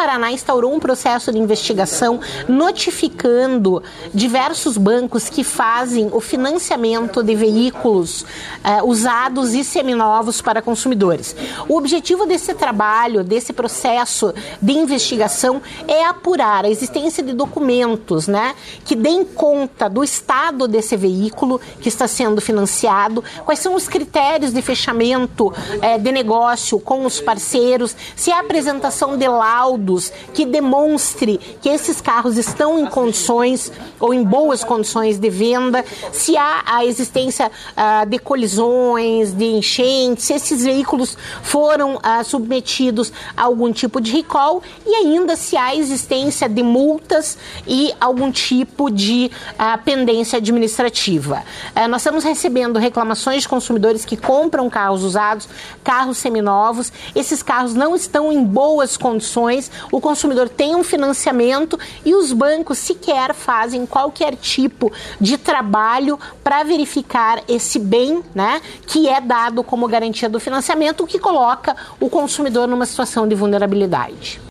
Paraná instaurou um processo de investigação notificando diversos bancos que fazem o financiamento de veículos usados e seminovos para consumidores. O objetivo desse trabalho, desse processo de investigação, é apurar a existência de documentos, né, que deem conta do estado desse veículo que está sendo financiado, quais são os critérios de fechamento de negócio com os parceiros, se há apresentação de laudos que demonstre que esses carros estão em condições ou em boas condições de venda, se há a existência de colisões, de enchentes, se esses veículos foram submetidos a algum tipo de recall e ainda se há existência de multas e algum tipo de pendência administrativa. Nós estamos recebendo reclamações de consumidores que compram carros usados, carros seminovos. Esses carros não estão em boas condições, o consumidor tem um financiamento e os bancos sequer fazem qualquer tipo de trabalho para verificar esse bem, né, que é dado como garantia do financiamento, o que coloca o consumidor numa situação de vulnerabilidade.